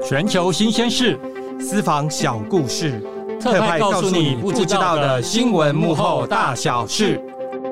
全球新鲜事， 私房小故事， 特派告诉你不知道的新闻幕后大小事。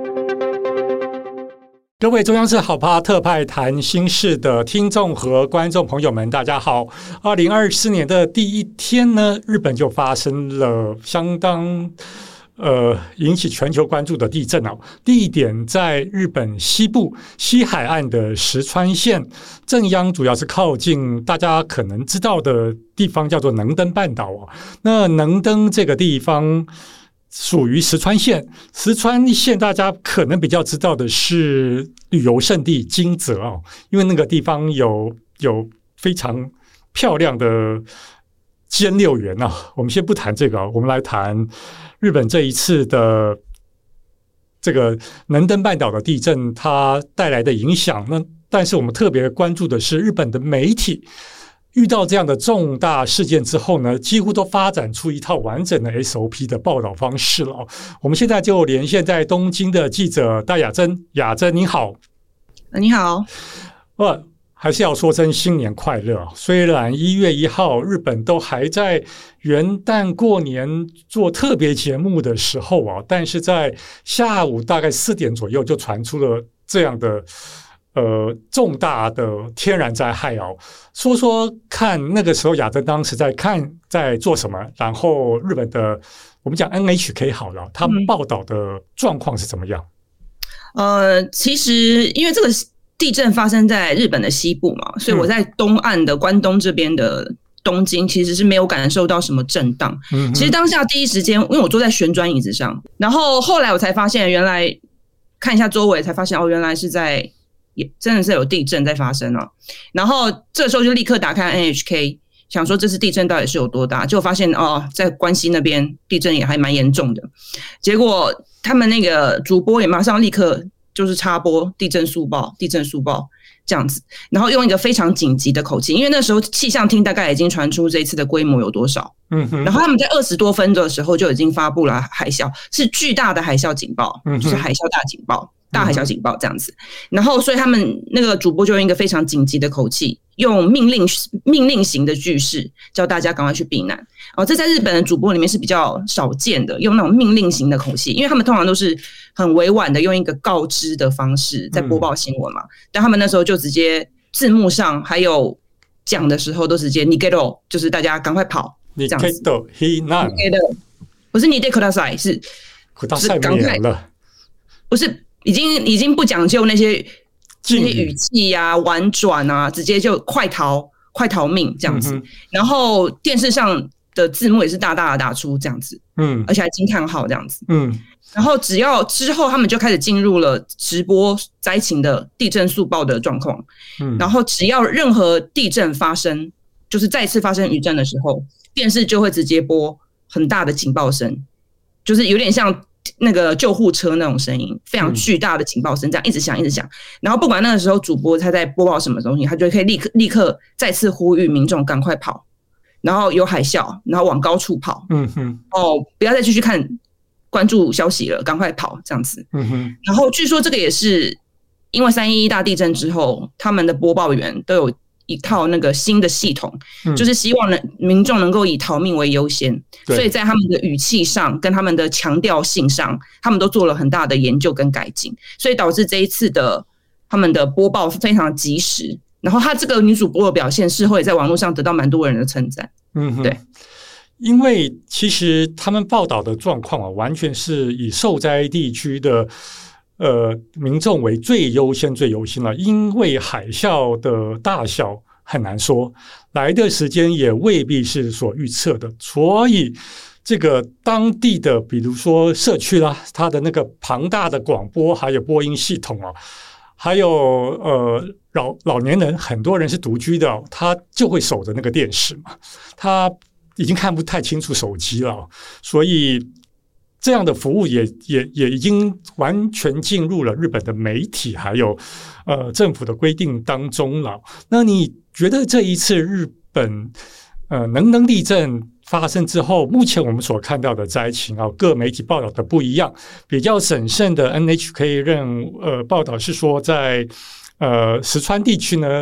各位中央社好趴特派谈心事的听众和观众朋友们，大家好。2024年的第一天呢，日本就发生了相当引起全球关注的地震哦。地点在日本西部西海岸的石川县，震央主要是靠近大家可能知道的地方，叫做能登半岛哦。那能登这个地方属于石川县，石川县大家可能比较知道的是旅游胜地金泽哦，因为那个地方有非常漂亮的兼六园啊。我们先不谈这个，我们来谈日本这一次的这个能登半岛的地震，它带来的影响。那但是我们特别关注的是日本的媒体。遇到这样的重大事件之后呢，几乎都发展出一套完整的 SOP 的报道方式了。我们现在就连线在东京的记者戴雅珍，雅珍你好。 你好。 还是要说声新年快乐。虽然1月1号日本都还在元旦过年做特别节目的时候啊，但是在下午大概4点左右就传出了这样的重大的天然灾害哦。说说看，那个时候雅珍当时在做什么？然后日本的我们讲 NHK 好了，他们报道的状况是怎么样？ 其实因为这个地震发生在日本的西部嘛，所以我在东岸的关东这边的东京其实是没有感受到什么震荡。其实当下第一时间，因为我坐在旋转椅子上，然后后来我才发现，原来看一下周围才发现，原来是也真的是有地震在发生哦。然后这个时候就立刻打开 NHK， 想说这次地震到底是有多大，结果发现在关西那边地震也还蛮严重的。结果他们那个主播也马上立刻就是插播地震速报这样子，然后用一个非常紧急的口气，因为那时候气象厅大概已经传出这一次的规模有多少，然后他们在20多分钟的时候就已经发布了海啸，是巨大的海啸警报，就是海啸大警报。大海啸警报这样子，然后所以他们那个主播就用一个非常紧急的口气，用命令型的句式叫大家赶快去避难。这在日本的主播里面是比较少见的，用那种命令型的口气，因为他们通常都是很委婉的用一个告知的方式在播报新闻嘛，但他们那时候就直接字幕上还有讲的时候都直接逃げろ，就是大家赶快跑这样子。不是逃げください，是赶快了，不是。已经不讲究那些语气啊、婉转啊，直接就快逃命这样子。然后电视上的字幕也是大大的打出这样子，而且还惊叹号这样子，然后只要之后他们就开始进入了直播灾情的地震速报的状况，然后只要任何地震发生，就是再次发生余震的时候，电视就会直接播很大的警报声，就是有点像那个救护车那种声音，非常巨大的警报声，这样一直响。然后不管那个时候主播他在播报什么东西，他就可以立刻再次呼吁民众赶快跑，然后有海啸，然后往高处跑，不要再继续关注消息了，赶快跑这样子。然后据说这个也是因为311大地震之后，他们的播报员都有一套那个新的系统，就是希望民众能够以逃命为优先，所以在他们的语气上跟他们的强调性上，他们都做了很大的研究跟改进，所以导致这一次的他们的播报非常及时。然后他这个女主播的表现事后也在网络上得到蛮多人的称赞。对， 因为其实他们报道的状况完全是以受灾地区的民众为最优先了，因为海啸的大小很难说，来的时间也未必是所预测的，所以这个当地的比如说社区啦，它的那个庞大的广播还有播音系统还有老年人，很多人是独居的，他就会守着那个电视嘛，他已经看不太清楚手机了，所以这样的服务也已经完全进入了日本的媒体还有政府的规定当中了。那你觉得这一次日本能登地震发生之后，目前我们所看到的灾情各媒体报道的不一样。比较审慎的 NHK 报道是说，在石川地区呢，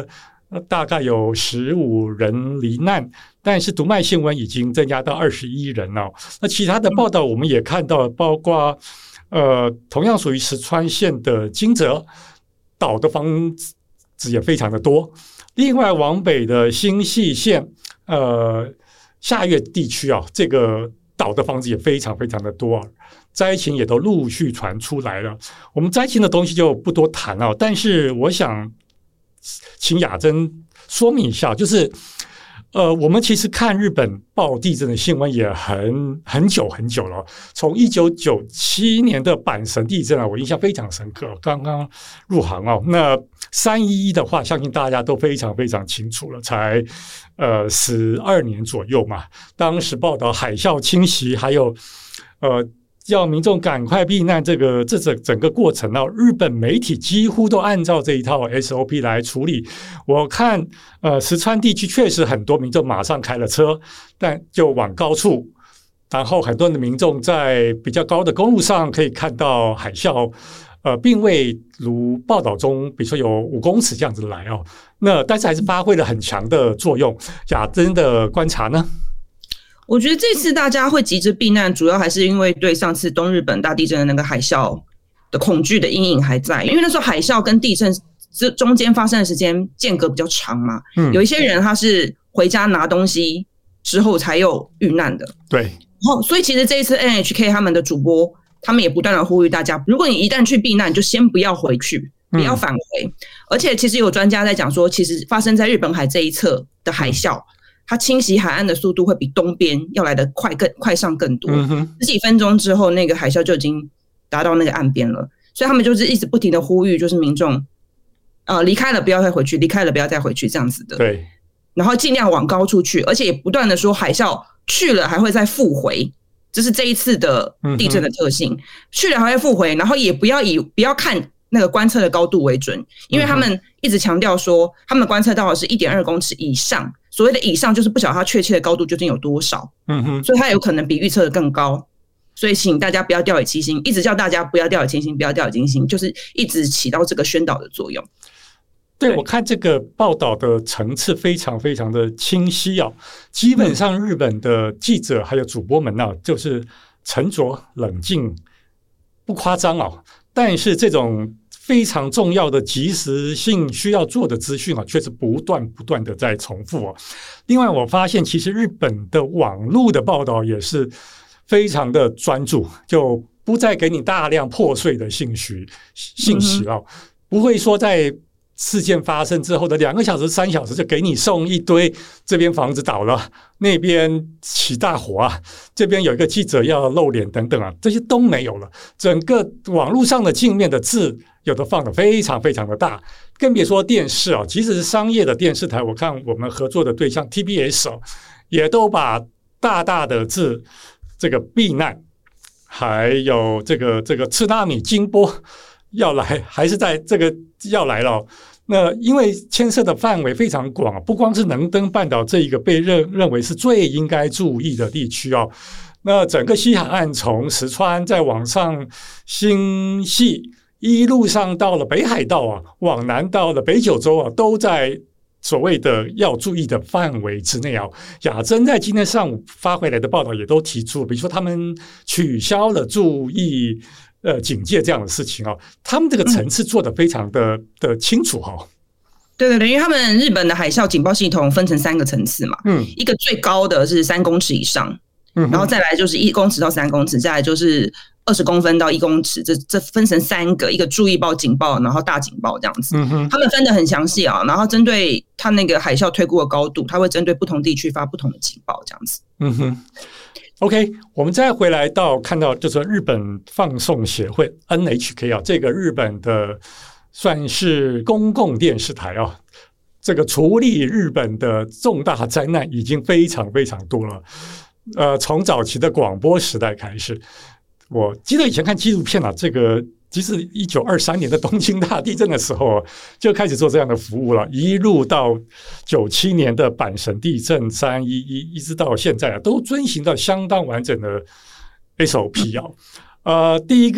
大概有15人罹难，但是读卖新闻已经增加到21人了。那其他的报道我们也看到，包括同样属于石川县的金泽倒的房子也非常的多。另外往北的新潟县下越地区啊，这个倒的房子也非常非常的多，灾情也都陆续传出来了。我们灾情的东西就不多谈了，但是我想请雅真说明一下，就是我们其实看日本报地震的新闻也很久很久了，从1997年的阪神地震我印象非常深刻，刚刚入行那311的话，相信大家都非常非常清楚了，才12年左右嘛。当时报道海啸侵袭，还有要民众赶快避难，这整个过程日本媒体几乎都按照这一套 SOP 来处理。我看石川地区确实很多民众马上开了车，但就往高处，然后很多的民众在比较高的公路上可以看到海啸，并未如报道中比如说有5公尺这样子来那但是还是发挥了很强的作用。雅真的观察呢？ 我觉得这次大家会急着避难，主要还是因为对上次东日本大地震的那个海啸的恐惧的阴影还在，因为那时候海啸跟地震中间发生的时间间隔比较长嘛，有一些人他是回家拿东西之后才有遇难的， 对， 然后所以其实这一次 NHK 他们的主播他们也不断的呼吁大家，如果你一旦去避难，就先不要回去，不要返回，而且其实有专家在讲说，其实发生在日本海这一侧的海啸，它侵袭海岸的速度会比东边要来得快上更多，十几分钟之后那个海啸就已经达到那个岸边了，所以他们就是一直不停的呼吁，就是民众离开了不要再回去，离开了不要再回去这样子的， 对，然后尽量往高处去，而且也不断的说海啸去了还会再复回，这是这一次的地震的特性，去了还会复回，然后也不要看那个观测的高度为准，因为他们一直强调说他们观测到的是 1.2 公尺以上，所谓的以上就是不晓得它确切的高度究竟有多少，所以它有可能比预测的更高，所以请大家不要掉以轻心，一直叫大家不要掉以轻心，不要掉以轻心，就是一直起到这个宣导的作用。 对，我看这个报道的层次非常非常的清晰基本上日本的记者还有主播们就是沉着冷静，不夸张但是这种非常重要的即时性需要做的资讯却是不断的在重复另外我发现其实日本的网络的报道也是非常的专注，就不再给你大量破碎的信息不会说在事件发生之后的2个小时3小时就给你送一堆这边房子倒了，那边起大火这边有一个记者要露脸等等这些都没有了。整个网络上的镜面的字有的放得非常非常的大，更别说电视即使是商业的电视台，我看我们合作的对象 TBS 也都把大大的字这个避难还有这个次纳米惊波要来，还是在这个要来了。那因为牵涉的范围非常广，不光是能登半岛这一个被认为是最应该注意的地区那整个西海岸从石川再往上新潟，一路上到了北海道往南到了北九州都在所谓的要注意的范围之内雅真在今天上午发回来的报道也都提出，比如说他们取消了注意警戒这样的事情他们这个层次做得非常的清楚对，因为他们日本的海啸警报系统分成3个层次嘛，一个最高的是3公尺以上，然后再来就是1公尺到3公尺，再来就是20公分到1公尺，这分成3个，一个注意报、警报，然后大警报这样子。他们分得很详细然后针对他那个海啸推估的高度，他会针对不同地区发不同的警报这样子。 OK， 我们再回来到看到就是日本放送协会 NHK 这个日本的算是公共电视台这个处理日本的重大灾难已经非常非常多了。从早期的广播时代开始，我记得以前看纪录片这个其实1923年的东京大地震的时候就开始做这样的服务了，一路到97年的阪神地震311，一直到现在都遵循到相当完整的 SOP 第一个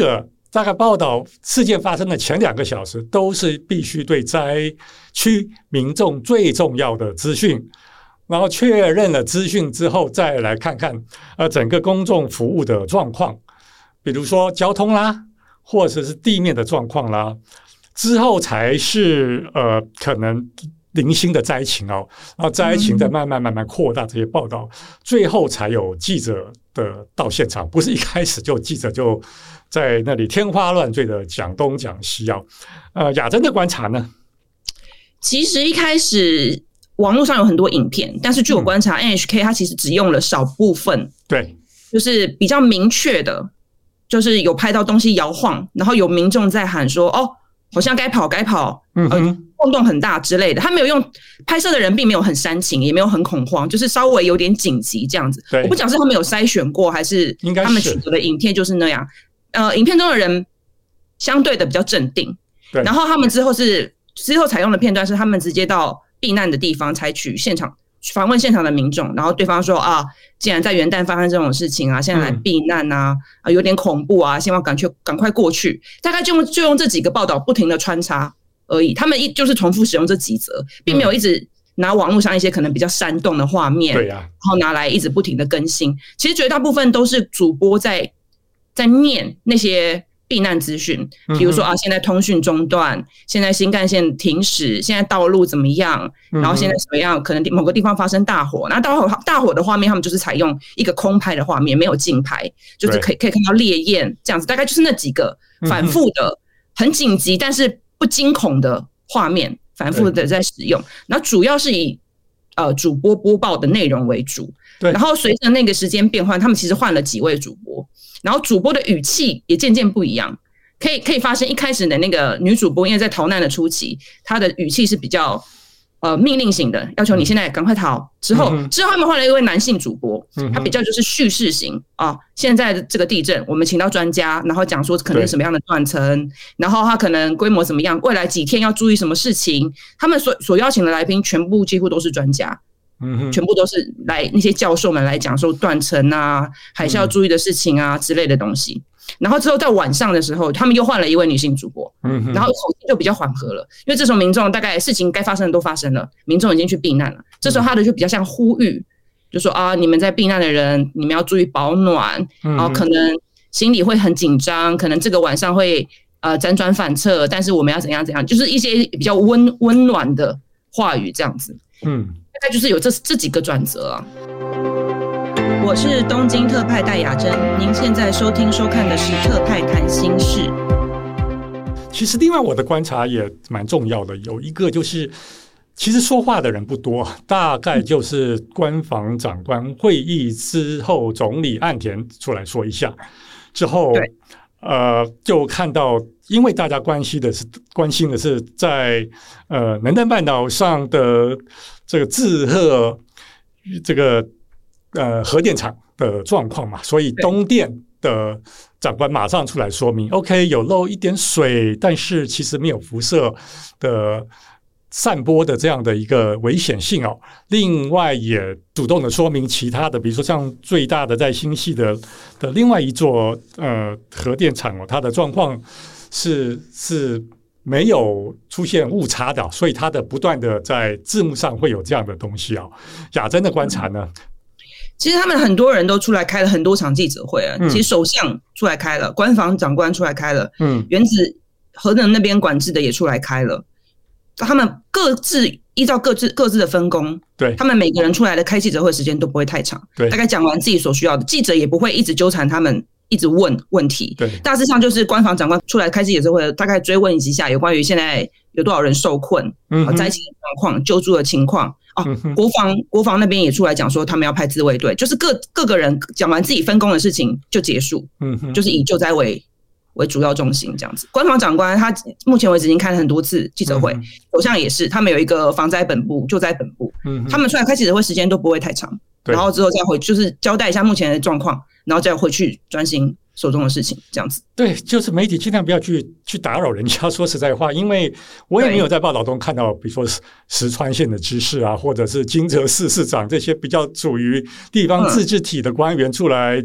大概报道事件发生的前2个小时，都是必须对灾区民众最重要的资讯，然后确认了资讯之后，再来看看整个公众服务的状况，比如说交通啦，或者是地面的状况啦，之后才是可能零星的灾情哦，然后灾情再慢慢扩大这些报道，最后才有记者的到现场，不是一开始就记者就在那里天花乱坠的讲东讲西啊。雅真的观察呢？ 其实一开始网络上有很多影片，但是据我观察，NHK 它其实只用了少部分， 对， 就是比较明确的，就是有拍到东西摇晃，然后有民众在喊说：“哦，好像该跑，晃动很大之类的。”他没有用拍摄的人，并没有很煽情，也没有很恐慌，就是稍微有点紧急这样子。我不讲是他们有筛选过，还是他们取得的影片就是那样。影片中的人相对的比较镇定，然后他们之后采用的片段是他们直接到避难的地方，采取访问现场的民众，然后对方说啊，既然在元旦发生这种事情啊，现在来避难啊，有点恐怖啊，希望赶快过去。大概就用这几个报道不停的穿插而已，他们就是重复使用这几则，并没有一直拿网络上一些可能比较煽动的画面，对啊，然后拿来一直不停的更新。其实绝大部分都是主播在念那些避难资讯，比如说啊，现在通讯中断，现在新干线停驶，现在道路怎么样，然后现在什么样，可能某个地方发生大火，那大火的画面他们就是采用一个空拍的画面，没有近拍，就是可以看到烈焰这样子，大概就是那几个反复的很紧急但是不惊恐的画面反复的在使用，然后主要是以主播播报的内容为主，然后随着那个时间变换，他们其实换了几位主播，然后主播的语气也渐渐不一样，可以发现一开始的那个女主播，因为在逃难的初期，她的语气是比较命令型的，要求你现在赶快逃。之后他们换了一位男性主播，他比较就是叙事型啊。现在的这个地震，我们请到专家，然后讲说可能什么样的断层，然后他可能规模怎么样，未来几天要注意什么事情。他们所邀请的来宾，几乎都是专家。全部都是来那些教授们来讲说断层啊，还是要注意的事情啊之类的东西。然后之后在晚上的时候，他们又换了一位女性主播，然后口气就比较缓和了，因为这时候民众大概事情该发生的都发生了，民众已经去避难了。这时候他的就比较像呼吁，就说啊，你们在避难的人，你们要注意保暖，然后可能心里会很紧张，可能这个晚上会辗转反侧，但是我们要怎样，就是一些比较温暖的话语这样子。大概就是有这几个转折啊。我是东京特派戴雅真，您现在收看的是特派谈心事。 其实另外我的观察也蛮重要的，有一个就是其实说话的人不多，大概就是官房长官会议之后，总理岸田出来说一下之后，就看到，因为大家关心的是在能登半岛上的这个志贺这个核电厂的状况嘛，所以东电的长官马上出来说明 ，OK， 有漏一点水，但是其实没有辐射的散播的这样的一个危险性哦。另外也主动的说明其他的，比如说像最大的在新系的另外一座核电厂哦，它的状况是没有出现误差的，所以它的不断的在字幕上会有这样的东西哦。雅真的观察呢？ 其实他们很多人都出来开了很多场记者会啊，其实首相出来开了，官房长官出来开了，原子核能那边管制的也出来开了，他们各自依照各自的分工，对，他们每个人出来的开记者会时间都不会太长，大概讲完自己所需要的，记者也不会一直纠缠他们，一直问问题，对，大致上就是官房长官出来开记者会，大概追问一下有关于现在有多少人受困，灾情的状况、救助的情况。国防那边也出来讲说，他们要派自卫队，就是各个人讲完自己分工的事情就结束，就是以救灾为主要重心这样子。官房长官他目前为止已经开了很多次记者会，首相也是，他们有一个防灾本部、救灾本部，他们出来开记者会时间都不会太长，然后之后再回就是交代一下目前的状况，然后再回去专心手中的事情，这样子。对， 就是媒体尽量不要去打扰人家。说实在话，因为我也没有在报道中看到，比如说石川县的知事啊，或者是金泽市市长这些比较属于地方自治体的官员出来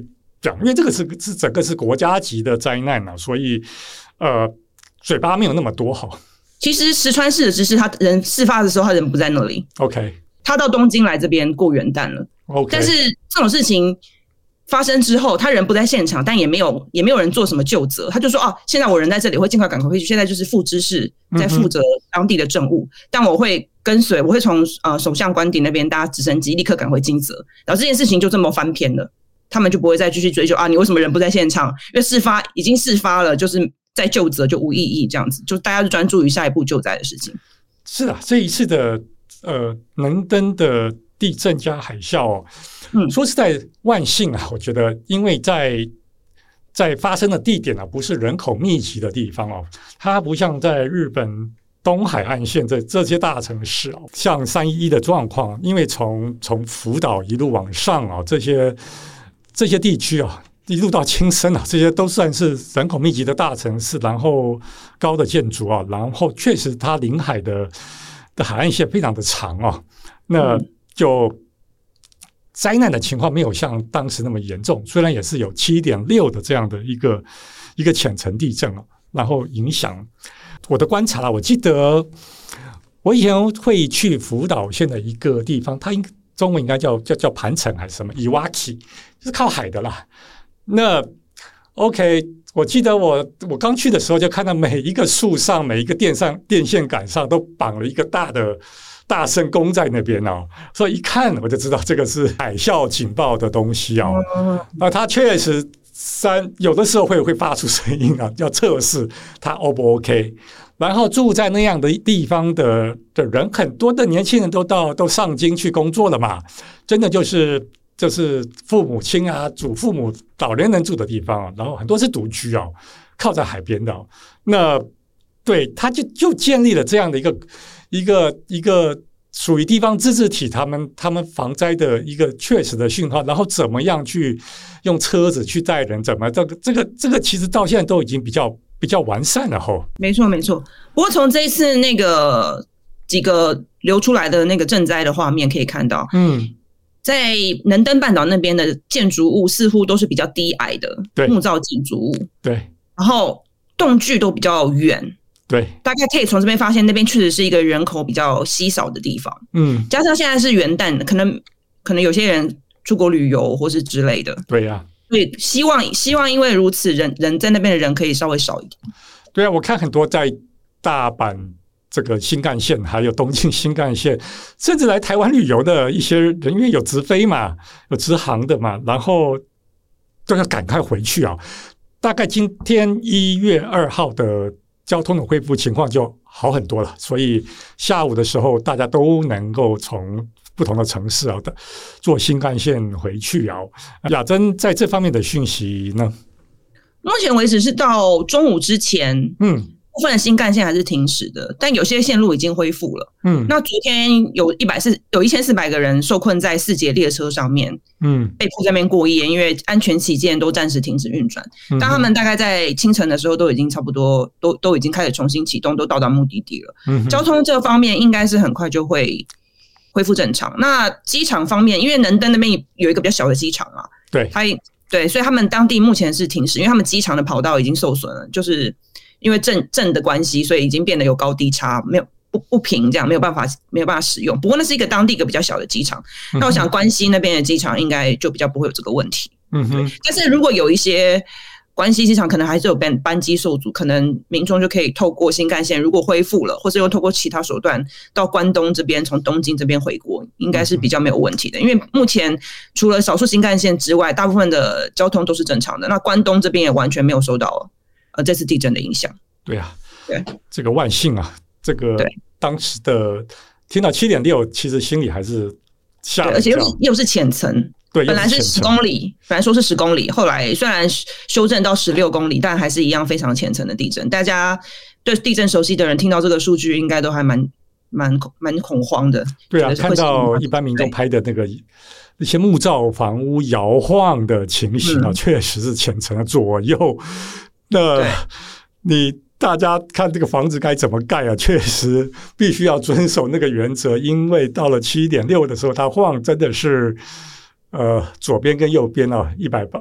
讲，因为这个是整个是国家级的灾难啊，所以嘴巴没有那么多好。 其实石川市的知识，他人事发的时候，他人不在那里。 OK， 他到东京来这边过元旦了。 OK， 但是这种事情发生之后，他人不在现场，但也没有人做什么究责。他就说现在我人在这里，会尽快赶快回去。现在就是副知事在负责当地的政务，但我会跟随，我会从首相官邸那边搭直升机立刻赶回金泽，然后这件事情就这么翻篇了。他们就不会再继续追究你为什么人不在现场，因为已经事发了，就是再究责就无意义，这样子就大家就专注于下一步救灾的事情。 是啊，这一次的能登的地震加海啸说实在万幸啊，我觉得因为在发生的地点不是人口密集的地方它不像在日本东海岸线这些大城市像311的状况，因为从福岛一路往上这些地区一路到青森这些都算是人口密集的大城市，然后高的建筑然后确实它临海的海岸线非常的长那就灾难的情况没有像当时那么严重，虽然也是有 7.6 的这样的一个浅层地震然后影响我的观察我记得我以前会去福岛县的一个地方，它中文应该叫盘城还是什么 Iwaki， 就是靠海的啦。那 OK， 我记得我刚去的时候就看到每一个树上每一个电线杆上都绑了一个大圣公在那边所以一看我就知道这个是海啸警报的东西它确实有的时候会发出声音要测试它 O 不 OK。然后住在那样的地方的人，很多的年轻人都上京去工作了嘛，真的就是父母亲祖父母老年人住的地方然后很多是独居靠在海边的那对他就建立了这样的一个属于地方自治体他们防灾的一个确实的讯号，然后怎么样去用车子去载人，怎么这个其实到现在都已经比较完善了没错。不过从这一次那个几个流出来的那个震灾的画面可以看到，在能登半岛那边的建筑物似乎都是比较低矮的木造建筑物， 对， 然后栋距都比较远， 对， 大概可以从这边发现那边确实是一个人口比较稀少的地方，加上现在是元旦，可能有些人出国旅游或是之类的， 对呀。 所以希望因为如此人在那边的人可以稍微少一点。对啊，我看很多在大阪这个新干线还有东京新干线甚至来台湾旅游的一些人，因为有直飞嘛有直航的嘛，然后都要赶快回去大概今天1月2号的交通的恢复情况就好很多了，所以下午的时候大家都能够从不同的城市坐新干线回去雅珍在这方面的讯息呢？ 目前为止是到中午之前，部分的新干线还是停驶的，但有些线路已经恢复了。那昨天有1400个人受困在4节列车上面，被迫在那边过夜，因为安全起见都暂时停止运转。但他们大概在清晨的时候都已经差不多都已经开始重新启动，都到达目的地了。交通这方面应该是很快就会恢复正常。那机场方面，因为能登那边有一个比较小的机场对，所以他们当地目前是停驶，因为他们机场的跑道已经受损了，就是因为震的关系，所以已经变得有高低差，没有不平，这样没有办法使用。不过那是一个当地一个比较小的机场，那我想关西那边的机场应该就比较不会有这个问题。但是如果有一些关西机场可能还是有班机受阻，可能民众就可以透过新干线，如果恢复了，或是又透过其他手段到关东这边，从东京这边回国，应该是比较没有问题的。因为目前除了少数新干线之外，大部分的交通都是正常的。那关东这边也完全没有受到这次地震的影响。 对，这个万幸这个当时的听到 7.6， 其实心里还是吓了一跳， 而且又是浅层。 对， 本来是10公里，本来说是10公里，后来虽然修正到16公里，但还是一样非常浅层的地震。大家对地震熟悉的人听到这个数据，应该都还蛮恐慌的。 对啊，看到一般民众拍的那些木造房屋摇晃的情形确实是浅层的左右。那大家看这个房子该怎么盖确实必须要遵守那个原则，因为到了 7.6 的时候，它晃真的是左边跟右边啊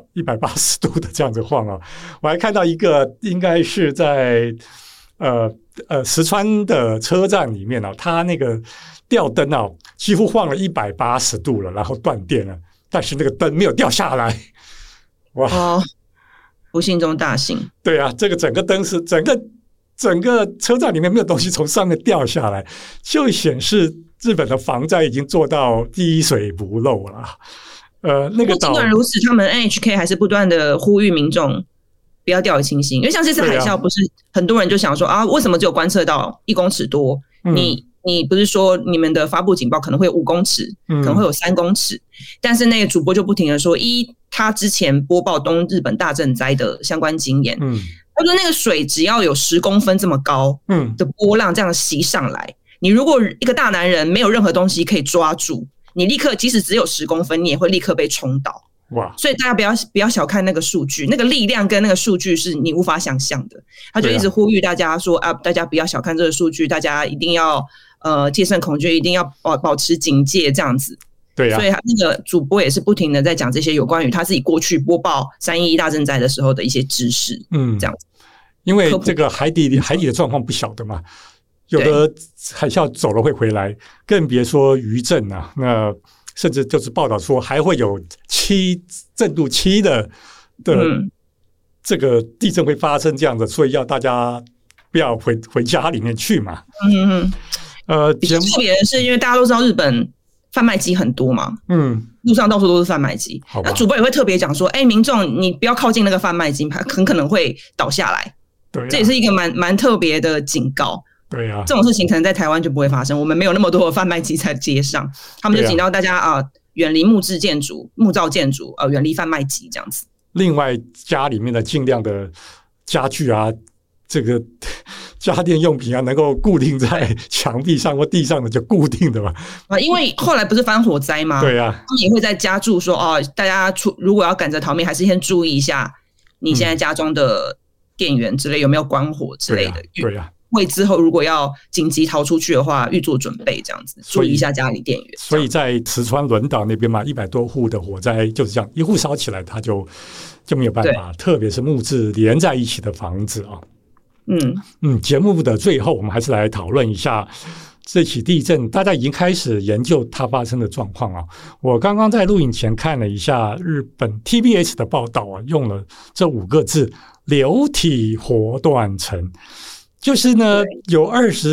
180度的这样子晃啊。我还看到一个应该是在石川的车站里面啊，它那个吊灯啊几乎晃了180度了，然后断电了，但是那个灯没有掉下来。哇！ 哦，不幸中大幸。 对啊，这个整个灯是整个车站里面没有东西从上面掉下来，就显示日本的防灾已经做到滴水不漏了。那个尽管如此，他们 NHK 还是不断的呼吁民众不要掉以轻心，因为像这次海啸，不是很多人就想说为什么只有观测到1公尺多？你不是说你们的发布警报可能会有5公尺，可能会有3公尺，但是那个主播就不停的说，他之前播报东日本大震灾的相关经验，他说那个水只要有10公分这么高的波浪这样袭上来，你如果一个大男人没有任何东西可以抓住，你立刻即使只有10公分，你也会立刻被冲倒。哇！所以大家不要小看那个数据，那个力量跟那个数据是你无法想象的。他就一直呼吁大家说大家不要小看这个数据，大家一定要戒慎恐惧，一定要保持警戒这样子。对啊，所以他那个主播也是不停的在讲这些有关于他自己过去播报311大震灾的时候的一些知识，这样子。 因为这个海底的状况不晓得嘛，有的海啸走了会回来，更别说余震啊。那甚至就是报道说还会有震度7的这个地震会发生这样的，所以要大家不要回家里面去嘛。 比较特别的是，因为大家都知道日本贩卖机很多嘛，路上到处都是贩卖机。那主播也会特别讲说，民众你不要靠近那个贩卖机，很可能会倒下来。对，这也是一个蛮特别的警告。 对啊， 这种事情可能在台湾就不会发生，我们没有那么多的贩卖机在街上，他们就警告大家远离木造建筑，远离贩卖机这样子。 另外，家里面的尽量的家具啊，这个家电用品啊，能够固定在墙壁上或地上的就固定的嘛。 因为后来不是发火灾吗？ 对啊， 他们也会在加注说大家如果要赶着逃命，还是先注意一下你现在家中的电源之类有没有关火之类的。 对啊。 为之后如果要紧急逃出去的话，预做准备，这样子注意一下家里电源。 所以在慈川轮岛那边嘛，100多户的火灾就是这样，一户烧起来，它就没有办法。特别是木质连在一起的房子啊。节目的最后，我们还是来讨论一下这起地震，大家已经开始研究它发生的状况啊。我刚刚在录影前看了一下日本 TBS 的报道啊，用了这5个字：流体活断层。就是呢，有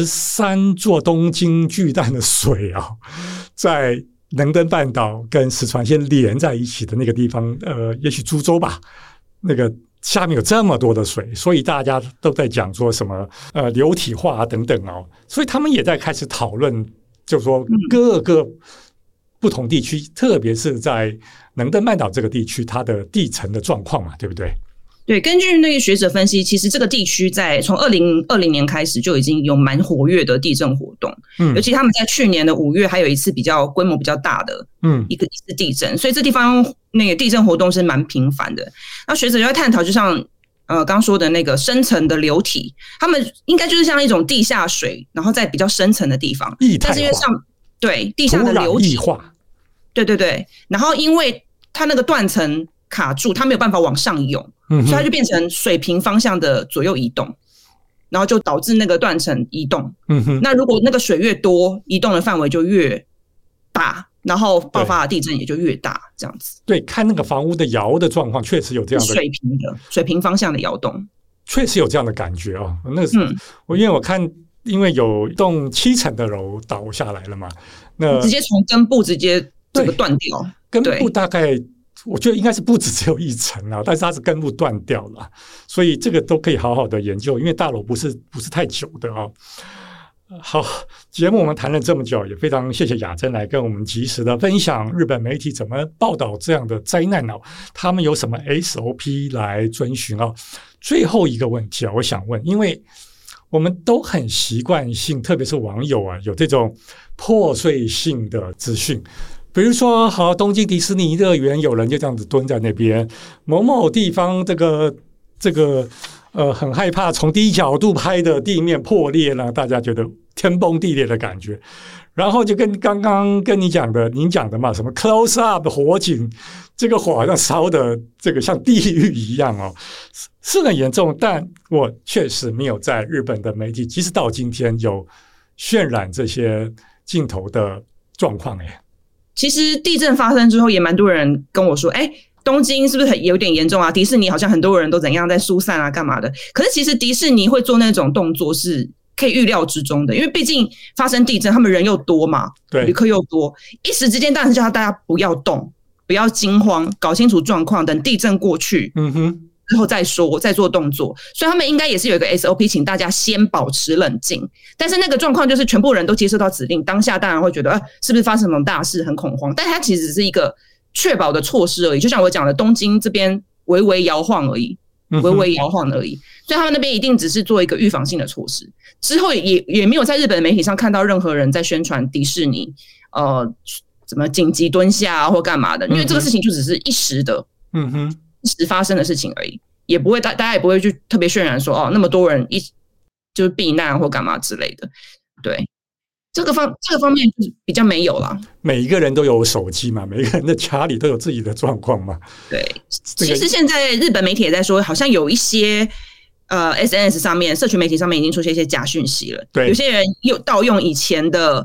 23座东京巨蛋的水啊，在能登半岛跟石川县连在一起的那个地方，也许株洲吧，那个下面有这么多的水，所以大家都在讲说什么流体化等等哦，所以他们也在开始讨论，就是说各个不同地区，特别是在能登半岛这个地区，它的地层的状况嘛，对不对？ 对，根据那个学者分析，其实这个地区从2020年开始就已经有蛮活跃的地震活动，尤其他们在去年的5月还有一次规模比较大的一次地震，所以这地方那个地震活动是蛮频繁的。那学者就在探讨，就像刚说的那个深层的流体，他们应该就是像一种地下水，然后在比较深层的地方，但是因为地下的流体化，对，然后因为它那个断层卡住，它没有办法往上涌。所以它就变成水平方向的左右移动，然后就导致那个断层移动。那如果那个水越多，移动的范围就越大，然后爆发的地震也就越大，这样子。 对，看那个房屋的摇的状况，确实有这样的水平方向的摇动，确实有这样的感觉哦。那因为我看，因为有一栋7层的楼倒下来了嘛，那直接从根部直接这个断掉， 根部大概。我觉得应该是不止只有1层啊，但是它是根部断掉了，所以这个都可以好好的研究，因为大楼不是太久的啊。好，节目我们谈了这么久，也非常谢谢雅珍来跟我们及时的分享日本媒体怎么报道这样的灾难哦，他们有什么 SOP 来遵循哦。最后一个问题啊，我想问，因为我们都很习惯性，特别是网友啊，有这种破碎性的资讯。比如说，好，东京迪士尼乐园有人就这样子蹲在那边，某某地方这个很害怕，从低角度拍的地面破裂了，大家觉得天崩地裂的感觉。然后就跟刚刚跟您讲的嘛，什么 close up 火警，这个火好像烧的这个像地狱一样哦，是很严重。但我确实没有在日本的媒体，即使到今天有渲染这些镜头的状况耶。 其实地震发生之后，也蛮多人跟我说，东京是不是有点严重啊？迪士尼好像很多人都怎样在疏散啊，干嘛的？可是其实迪士尼会做那种动作是可以预料之中的，因为毕竟发生地震，他们人又多嘛，旅客又多，一时之间当然是叫大家不要动，不要惊慌，搞清楚状况，等地震过去，之后再说，再做动作。所以他们应该也是有一个 SOP， 请大家先保持冷静。但是那个状况就是全部人都接受到指令，当下当然会觉得，是不是发生什么大事，很恐慌。但它其实只是一个确保的措施而已，就像我讲的，东京这边微微摇晃而已，所以他们那边一定只是做一个预防性的措施。之后也没有在日本的媒体上看到任何人在宣传迪士尼怎么紧急蹲下或干嘛的，因为这个事情就只是一时的，一时发生的事情而已，也不会大家也不会去特别渲染说那么多人就是避难或干嘛之类的，对。这个方面就是比较没有啦。 每一个人都有手机嘛，每一个人的家里都有自己的状况嘛。 对，其实现在日本媒体也在说，好像有一些SNS 上面、社群媒体上面已经出现一些假讯息了。 对， 有些人又盗用以前的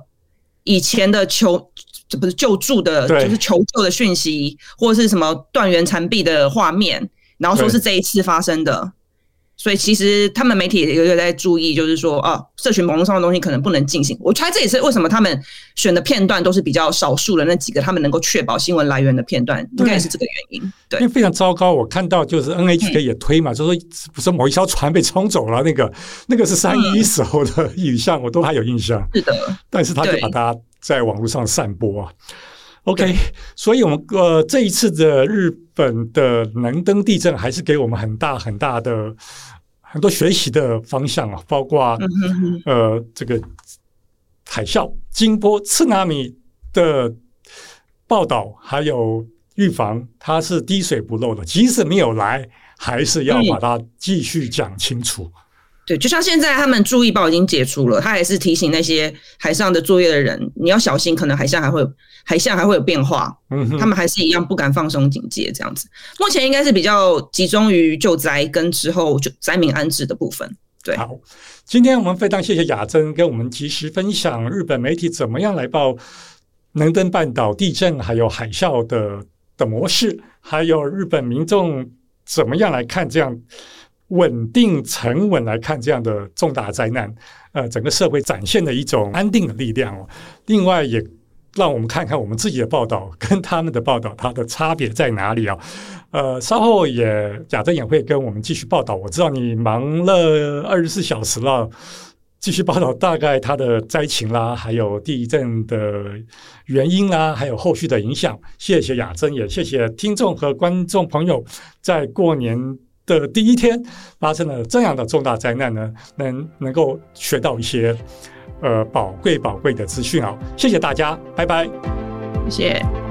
救助的，就是求救的讯息，或者是什么断垣残壁的画面，然后说是这一次发生的。所以其实他们媒体也有在注意，就是说社群网络上的东西可能不能进行。我猜这也是为什么他们选的片段都是比较少数的那几个，他们能够确保新闻来源的片段，应该也是这个原因。对， 因为非常糟糕。我看到就是 NHK 也推嘛，就说不是某一艘船被冲走了，那个是3.1时候的影像，我都还有印象。 是的， 但是他就把它在网络上散播啊。OK， 所以我们这一次的日本的能登地震还是给我们很大很大的很多学习的方向啊，包括这个海啸、惊波、tsunami 的报道，还有预防，它是滴水不漏的，即使没有来，还是要把它继续讲清楚。 对，就像现在他们注意报已经解除了，他还是提醒那些海上的作业的人，你要小心，可能海象还会有变化。他们还是一样不敢放松警戒这样子。目前应该是比较集中于救灾跟之后就灾民安置的部分。对， 好，今天我们非常谢谢雅珍跟我们及时分享日本媒体怎么样来报能登半岛地震还有海啸的模式，还有日本民众怎么样来看这样稳定沉稳来看这样的重大灾难，整个社会展现的一种安定的力量哦。另外也让我们看看我们自己的报道跟他们的报道它的差别在哪里啊？稍后雅珍也会跟我们继续报道。我知道你忙了24小时了，继续报道大概它的灾情啦，还有地震的原因啦，还有后续的影响。谢谢雅珍，也谢谢听众和观众朋友在过年的第一天发生了这样的重大灾难呢，能够学到一些宝贵的资讯啊！谢谢大家，拜拜， 谢谢。